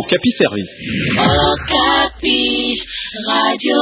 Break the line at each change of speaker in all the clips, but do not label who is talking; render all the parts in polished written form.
Okapi Service.
Okapi, Radio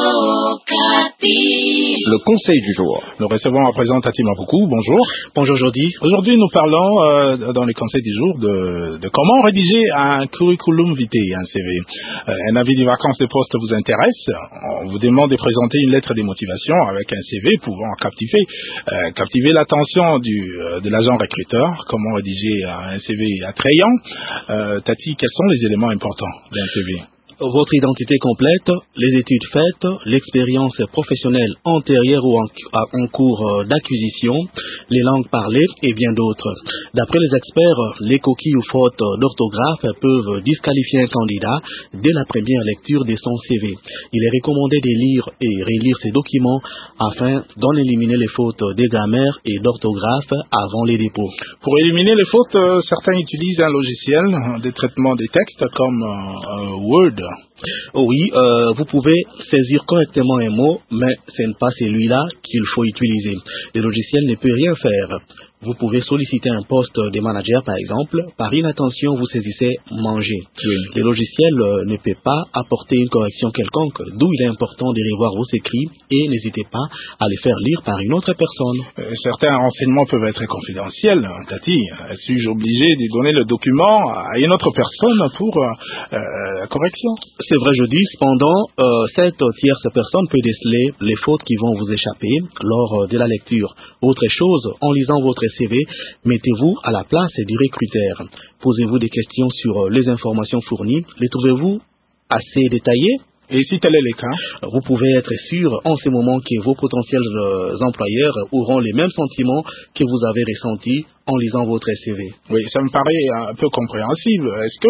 Okapi.
Le conseil du jour.
Nous recevons à présent Tati Mapoukou. Bonjour.
Bonjour Jody.
Aujourd'hui, nous parlons dans les conseils du jour de comment rédiger un curriculum vitae, un CV. Un avis des vacances de poste vous intéresse. On vous demande de présenter une lettre de motivation avec un CV pouvant captiver l'attention de l'agent recruteur. Comment rédiger un CV attrayant. Tati, quels sont les éléments importants d'un CV?
Votre identité complète, les études faites, l'expérience professionnelle antérieure ou en cours d'acquisition, les langues parlées et bien d'autres. D'après les experts, les coquilles ou fautes d'orthographe peuvent disqualifier un candidat dès la première lecture de son CV. Il est recommandé de lire et relire ces documents afin d'en éliminer les fautes de grammaire et d'orthographe avant les dépôts.
Pour éliminer les fautes, certains utilisent un logiciel de traitement des textes comme Word.
Oui, vous pouvez saisir correctement un mot, mais ce n'est pas celui-là qu'il faut utiliser. Le logiciel ne peut rien faire. Vous pouvez solliciter un poste de manager, par exemple. Par inattention, vous saisissez manger.
Oui.
Le logiciel ne peut pas apporter une correction quelconque, d'où il est important de revoir vos écrits et n'hésitez pas à les faire lire par une autre personne.
Certains renseignements peuvent être confidentiels. Tati, suis-je obligé de donner le document à une autre personne pour la correction?
C'est vrai, je dis. Cependant, cette tierce personne peut déceler les fautes qui vont vous échapper lors de la lecture. Autre chose, en lisant votre CV, mettez-vous à la place du recruteur. Posez-vous des questions sur les informations fournies. Les trouvez-vous assez détaillées?
Et si tel est le cas,
vous pouvez être sûr en ce moment que vos potentiels employeurs auront les mêmes sentiments que vous avez ressentis en lisant votre CV.
Oui, ça me paraît un peu compréhensible.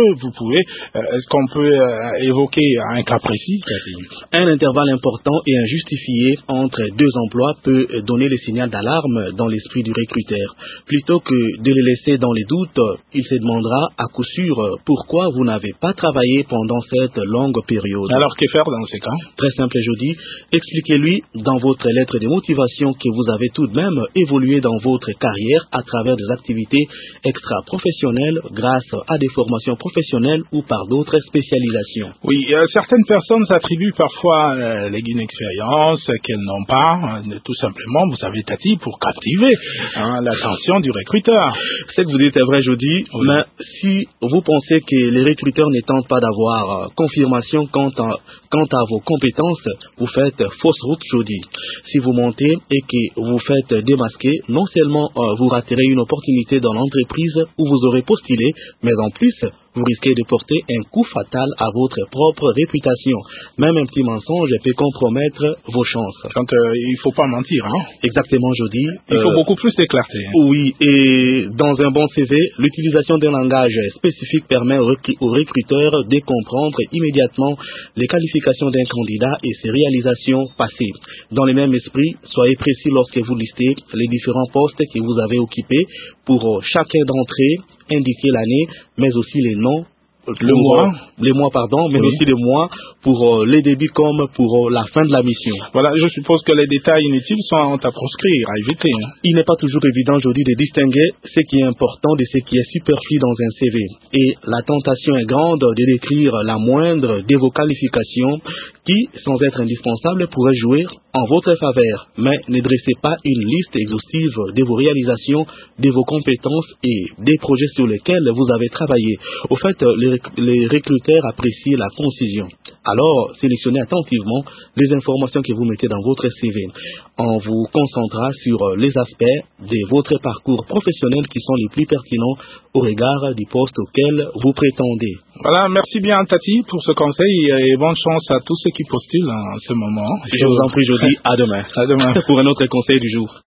Est-ce qu'on peut évoquer un cas précis?
Un intervalle important et injustifié entre deux emplois peut donner le signal d'alarme dans l'esprit du recruteur. Plutôt que de les laisser dans les doutes, il se demandera à coup sûr pourquoi vous n'avez pas travaillé pendant cette longue période.
Alors que faire dans ces cas?
Très simple, je dis. Expliquez-lui dans votre lettre de motivation que vous avez tout de même évolué dans votre carrière à travers des activités extra-professionnelles grâce à des formations professionnelles ou par d'autres spécialisations.
Oui, certaines personnes s'attribuent parfois l'inexpérience qu'elles n'ont pas, tout simplement, vous savez, Tati, pour captiver l'attention du recruteur.
Ce que vous dites est vrai, je dis, oui. Mais si vous pensez que les recruteurs ne tentent pas d'avoir confirmation quant à vos compétences, vous faites fausse route, je dis. Si vous mentez et que vous faites démasquer, non seulement vous raterez une opportunité dans l'entreprise où vous aurez postulé, mais en plus, vous risquez de porter un coup fatal à votre propre réputation. Même un petit mensonge peut compromettre vos chances.
Donc, il ne faut pas mentir, hein?
Exactement, je dis.
Il faut beaucoup plus de clarté.
Oui, et dans un bon CV, l'utilisation d'un langage spécifique permet aux recruteurs de comprendre immédiatement les qualifications d'un candidat et ses réalisations passées. Dans le même esprit, soyez précis lorsque vous listez les différents postes que vous avez occupés. Pour chacun d'entre eux, indiquez l'année, mais aussi les noms, les mois, mais
oui.
aussi les mois pour les débuts comme pour la fin de la mission.
Voilà, je suppose que les détails inutiles sont à proscrire, à éviter.
Il n'est pas toujours évident aujourd'hui de distinguer ce qui est important de ce qui est superflu dans un CV. Et la tentation est grande de décrire la moindre de vos qualifications qui, sans être indispensables, pourraient jouer en votre faveur. Mais ne dressez pas une liste exhaustive de vos réalisations, de vos compétences et des projets sur lesquels vous avez travaillé. Au fait, les recruteurs apprécient la concision. Alors, sélectionnez attentivement les informations que vous mettez dans votre CV. On vous concentrera sur les aspects de votre parcours professionnel qui sont les plus pertinents au regard du poste auquel vous prétendez.
Voilà, merci bien Tati pour ce conseil et bonne chance à tous ceux qui postulent en ce moment.
Je vous en prie, je dis à demain.
À demain.
Pour un autre conseil du jour.